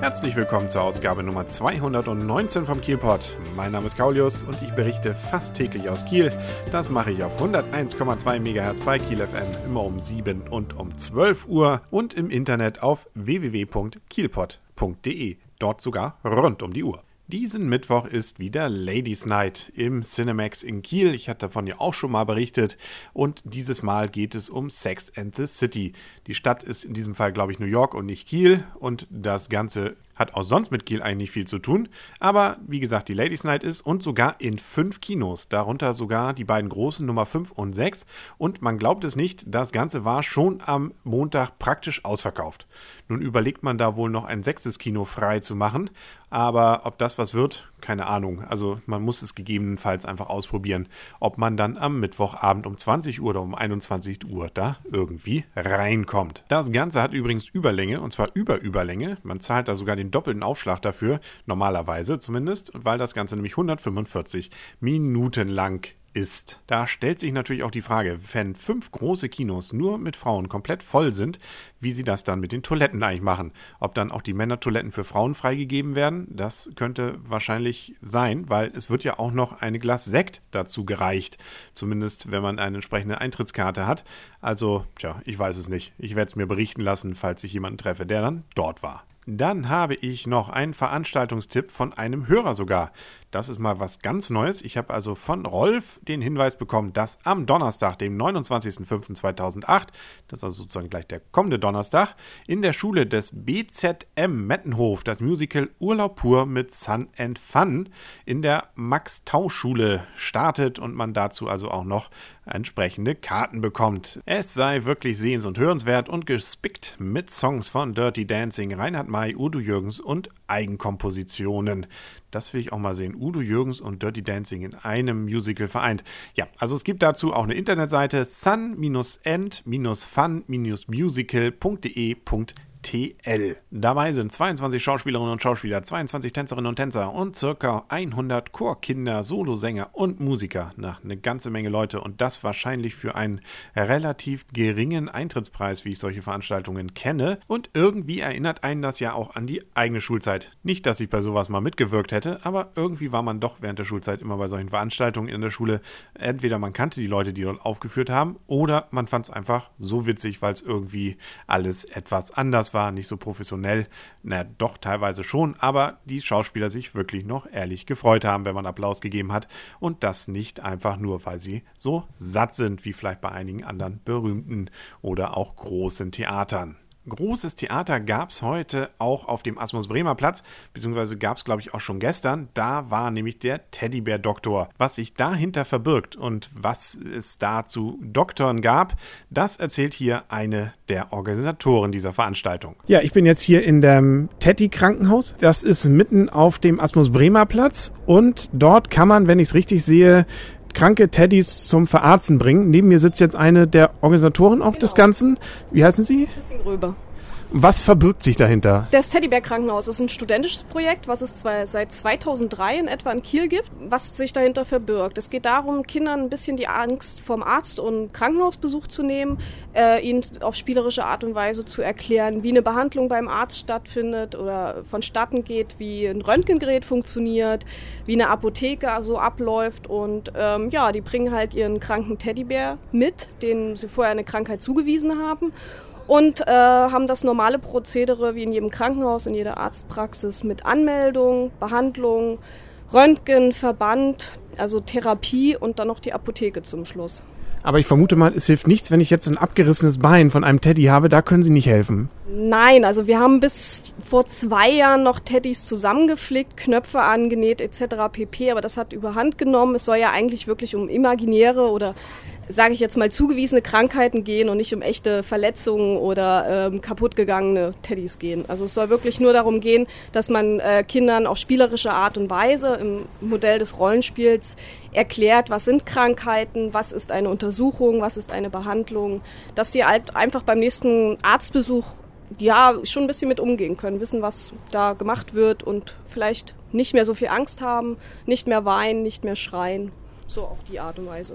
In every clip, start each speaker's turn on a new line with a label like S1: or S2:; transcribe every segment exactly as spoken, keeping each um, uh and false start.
S1: Herzlich willkommen zur Ausgabe Nummer zweihundertneunzehn vom Kielpot. Mein Name ist Kaulius und ich berichte fast täglich aus Kiel. Das mache ich auf hunderteins Komma zwei Megahertz bei Kiel F M, immer um sieben und um zwölf Uhr und im Internet auf w w w punkt kielpot punkt d e. Dort sogar rund um die Uhr. Diesen Mittwoch ist wieder Ladies Night im Cinemax in Kiel. Ich hatte davon ja auch schon mal berichtet. Und dieses Mal geht es um Sex and the City. Die Stadt ist in diesem Fall, glaube ich, New York und nicht Kiel. Und das Ganze hat auch sonst mit Kiel eigentlich nicht viel zu tun. Aber wie gesagt, die Ladies Night ist und sogar in fünf Kinos. Darunter sogar die beiden großen Nummer fünf und sechs. Und man glaubt es nicht, das Ganze war schon am Montag praktisch ausverkauft. Nun überlegt man da wohl noch ein sechstes Kino frei zu machen. Aber ob das was wird, keine Ahnung. Also man muss es gegebenenfalls einfach ausprobieren, ob man dann am Mittwochabend um zwanzig Uhr oder um einundzwanzig Uhr da irgendwie reinkommt. Das Ganze hat übrigens Überlänge, und zwar Über-Überlänge. Man zahlt da sogar den doppelten Aufschlag dafür, normalerweise zumindest, weil das Ganze nämlich hundertfünfundvierzig Minuten lang ist. Da stellt sich natürlich auch die Frage, wenn fünf große Kinos nur mit Frauen komplett voll sind, wie sie das dann mit den Toiletten eigentlich machen. Ob dann auch die Männertoiletten für Frauen freigegeben werden, das könnte wahrscheinlich sein, weil es wird ja auch noch eine Glas Sekt dazu gereicht. Zumindest, wenn man eine entsprechende Eintrittskarte hat. Also, tja, ich weiß es nicht. Ich werde es mir berichten lassen, falls ich jemanden treffe, der dann dort war. Dann habe ich noch einen Veranstaltungstipp von einem Hörer sogar. Das ist mal was ganz Neues. Ich habe also von Rolf den Hinweis bekommen, dass am Donnerstag, dem neunundzwanzigsten fünften zweitausendacht, das ist also sozusagen gleich der kommende Donnerstag, in der Schule des B Z M Mettenhof das Musical Urlaub pur mit Sun and Fun in der Max-Tau-Schule startet und man dazu also auch noch entsprechende Karten bekommt. Es sei wirklich sehens- und hörenswert und gespickt mit Songs von Dirty Dancing, Reinhard May, Udo Jürgens und Eigenkompositionen. Das will ich auch mal sehen. Udo Jürgens und Dirty Dancing in einem Musical vereint. Ja, also es gibt dazu auch eine Internetseite sun and fun musical punkt d e punkt t l. Dabei sind zweiundzwanzig Schauspielerinnen und Schauspieler, zweiundzwanzig Tänzerinnen und Tänzer und circa hundert Chorkinder, Solosänger und Musiker. Na, eine ganze Menge Leute und das wahrscheinlich für einen relativ geringen Eintrittspreis, wie ich solche Veranstaltungen kenne. Und irgendwie erinnert einen das ja auch an die eigene Schulzeit. Nicht, dass ich bei sowas mal mitgewirkt hätte, aber irgendwie war man doch während der Schulzeit immer bei solchen Veranstaltungen in der Schule. Entweder man kannte die Leute, die dort aufgeführt haben, oder man fand es einfach so witzig, weil es irgendwie alles etwas anders war. War nicht so professionell, na doch teilweise schon, aber die Schauspieler sich wirklich noch ehrlich gefreut haben, wenn man Applaus gegeben hat und das nicht einfach nur, weil sie so satt sind, wie vielleicht bei einigen anderen berühmten oder auch großen Theatern. Großes Theater gab es heute auch auf dem Asmus-Bremer-Platz, beziehungsweise gab es, glaube ich, auch schon gestern. Da war nämlich der Teddybär-Doktor. Was sich dahinter verbirgt und was es da zu Doktoren gab, das erzählt hier eine der Organisatoren dieser Veranstaltung.
S2: Ja, ich bin jetzt hier in dem Tetti-Krankenhaus. Das ist mitten auf dem Asmus-Bremer-Platz und dort kann man, wenn ich es richtig sehe, kranke Teddys zum Verarzten bringen. Neben mir sitzt jetzt eine der Organisatoren auch genau. des Ganzen. Wie heißen Sie?
S3: Christine Gröbe.
S2: Was verbirgt sich dahinter?
S3: Das Teddybär-Krankenhaus ist ein studentisches Projekt, was es zwar seit zweitausenddrei in etwa in Kiel gibt, was sich dahinter verbirgt. Es geht darum, Kindern ein bisschen die Angst vom Arzt und Krankenhausbesuch zu nehmen, äh, ihnen auf spielerische Art und Weise zu erklären, wie eine Behandlung beim Arzt stattfindet oder vonstatten geht, wie ein Röntgengerät funktioniert, wie eine Apotheke so abläuft. Und ähm, ja, die bringen halt ihren kranken Teddybär mit, den sie vorher eine Krankheit zugewiesen haben. Und äh, haben das normale Prozedere wie in jedem Krankenhaus, in jeder Arztpraxis mit Anmeldung, Behandlung, Röntgen, Verband, also Therapie und dann noch die Apotheke zum Schluss.
S2: Aber ich vermute mal, es hilft nichts, wenn ich jetzt ein abgerissenes Bein von einem Teddy habe, da können Sie nicht helfen.
S3: Nein, also wir haben bis vor zwei Jahren noch Teddys zusammengeflickt, Knöpfe angenäht et cetera pp., aber das hat überhand genommen. Es soll ja eigentlich wirklich um imaginäre oder, sage ich jetzt mal, zugewiesene Krankheiten gehen und nicht um echte Verletzungen oder ähm, kaputtgegangene Teddys gehen. Also es soll wirklich nur darum gehen, dass man äh, Kindern auf spielerische Art und Weise im Modell des Rollenspiels erklärt, was sind Krankheiten, was ist eine Untersuchung, was ist eine Behandlung, dass sie halt einfach beim nächsten Arztbesuch ja schon ein bisschen mit umgehen können, wissen, was da gemacht wird und vielleicht nicht mehr so viel Angst haben, nicht mehr weinen, nicht mehr schreien, so auf die Art und Weise.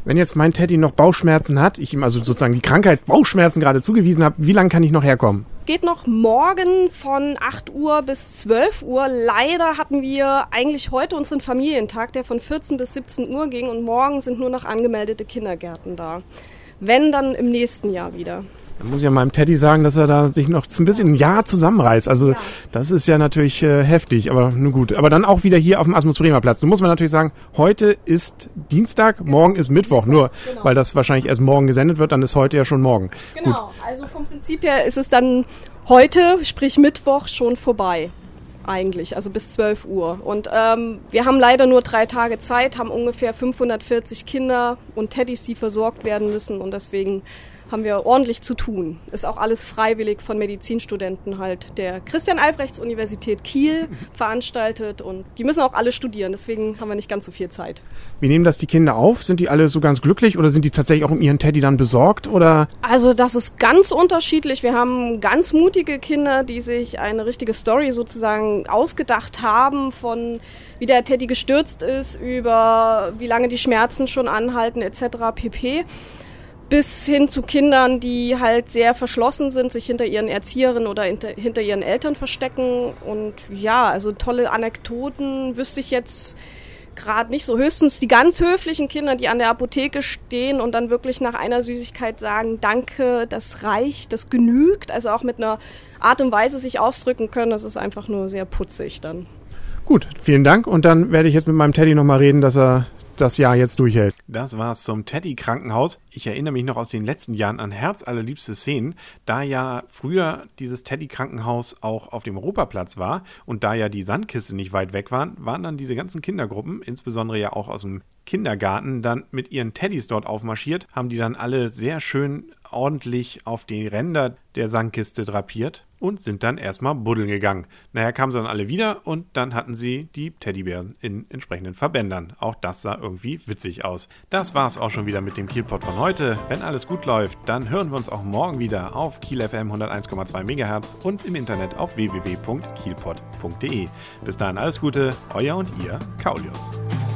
S2: Wenn jetzt mein Teddy noch Bauchschmerzen hat, ich ihm also sozusagen die Krankheit Bauchschmerzen gerade zugewiesen habe, wie lange kann ich noch herkommen?
S3: Geht noch morgen von acht Uhr bis zwölf Uhr. Leider hatten wir eigentlich heute unseren Familientag, der von vierzehn bis siebzehn Uhr ging und morgen sind nur noch angemeldete Kindergärten da. Wenn, dann im nächsten Jahr wieder.
S2: Dann muss ich ja meinem Teddy sagen, dass er da sich noch ein bisschen ein Jahr zusammenreißt. Also ja. Das ist ja natürlich äh, heftig, aber nun gut. Aber dann auch wieder hier auf dem Asmus-Bremer-Platz. Nun muss man natürlich sagen, heute ist Dienstag, morgen ist Mittwoch. Nur, genau. Weil das wahrscheinlich erst morgen gesendet wird, dann ist heute ja schon morgen.
S3: Genau,
S2: gut.
S3: Also vom Prinzip her ist es dann heute, sprich Mittwoch, schon vorbei. Eigentlich, also bis zwölf Uhr. Und ähm, wir haben leider nur drei Tage Zeit, haben ungefähr fünfhundertvierzig Kinder und Teddys, die versorgt werden müssen. Und deswegen haben wir ordentlich zu tun. Ist auch alles freiwillig von Medizinstudenten halt der Christian-Albrechts-Universität Kiel veranstaltet und die müssen auch alle studieren, deswegen haben wir nicht ganz so viel Zeit.
S2: Wie nehmen das die Kinder auf? Sind die alle so ganz glücklich oder sind die tatsächlich auch um ihren Teddy dann besorgt? Oder?
S3: Also das ist ganz unterschiedlich. Wir haben ganz mutige Kinder, die sich eine richtige Story sozusagen ausgedacht haben von wie der Teddy gestürzt ist, über wie lange die Schmerzen schon anhalten et cetera pp. Bis hin zu Kindern, die halt sehr verschlossen sind, sich hinter ihren Erzieherinnen oder hinter, hinter ihren Eltern verstecken. Und ja, also tolle Anekdoten wüsste ich jetzt gerade nicht so. Höchstens die ganz höflichen Kinder, die an der Apotheke stehen und dann wirklich nach einer Süßigkeit sagen, danke, das reicht, das genügt. Also auch mit einer Art und Weise sich ausdrücken können, das ist einfach nur sehr putzig dann.
S2: Gut, vielen Dank. Und dann werde ich jetzt mit meinem Teddy nochmal reden, dass er das Jahr jetzt durchhält.
S1: Das war's zum Teddy-Krankenhaus. Ich erinnere mich noch aus den letzten Jahren an herzallerliebste Szenen, da ja früher dieses Teddy-Krankenhaus auch auf dem Europaplatz war und da ja die Sandkiste nicht weit weg waren, waren dann diese ganzen Kindergruppen, insbesondere ja auch aus dem Kindergarten, dann mit ihren Teddys dort aufmarschiert, haben die dann alle sehr schön ordentlich auf die Ränder der Sandkiste drapiert und sind dann erstmal buddeln gegangen. Nachher kamen sie dann alle wieder und dann hatten sie die Teddybären in entsprechenden Verbändern. Auch das sah irgendwie witzig aus. Das war's auch schon wieder mit dem Kielpot von heute. Wenn alles gut läuft, dann hören wir uns auch morgen wieder auf Kiel F M hunderteins Komma zwei Megahertz und im Internet auf w w w punkt kielpot punkt d e. Bis dahin alles Gute, euer und ihr Kaulius.